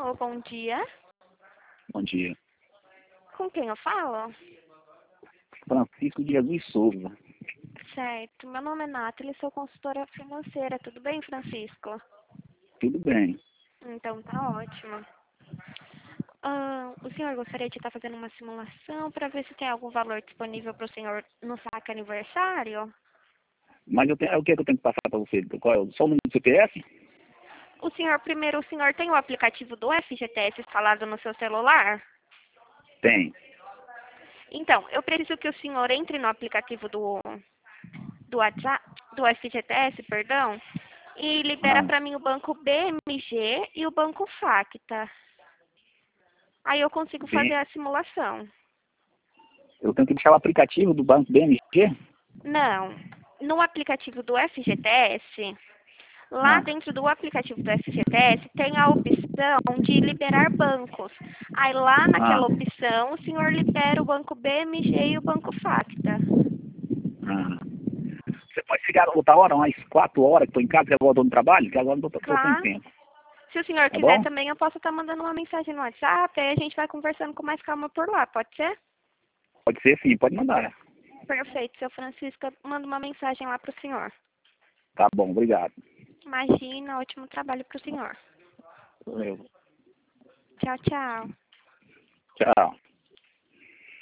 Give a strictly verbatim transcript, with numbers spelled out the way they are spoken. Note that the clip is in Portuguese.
Alô, bom dia. Bom dia. Com quem eu falo? Francisco de Jesus Souza. Certo. Meu nome é Nathalie, sou consultora financeira. Tudo bem, Francisco? Tudo bem. Então tá ótimo. Ah, o senhor gostaria de estar fazendo uma simulação para ver se tem algum valor disponível para o senhor no saque aniversário? Mas eu tenho, o que, é que eu tenho que passar para você? Qual é? o- Só o número do C P F? O senhor, primeiro, o senhor tem o aplicativo do F G T S instalado no seu celular? Tem. Então, eu preciso que o senhor entre no aplicativo do, do WhatsApp, do F G T S, perdão, e libera Ah, para mim o banco B M G e o banco Facta. Aí eu consigo fazer bem, a simulação. eu tenho que deixar o aplicativo do Banco B M G? Não, no aplicativo do F G T S, lá Ah, dentro do aplicativo do F G T S tem a opção de liberar bancos. Aí lá ah, naquela opção o senhor libera o banco B M G e o banco Facta. ah. Você pode chegar outra hora, umas quatro horas que estou em casa, que eu volto no trabalho, que agora não estou sem Claro. tempo. Se o senhor Tá quiser bom? também, eu posso estar mandando uma mensagem no WhatsApp, aí a gente vai conversando com mais calma por lá, pode ser? Pode ser sim, pode mandar. Perfeito, seu Francisco, eu mando uma mensagem lá para o senhor. Tá bom, obrigado. Imagina, ótimo trabalho para o senhor. Eu- Tchau, tchau. Tchau.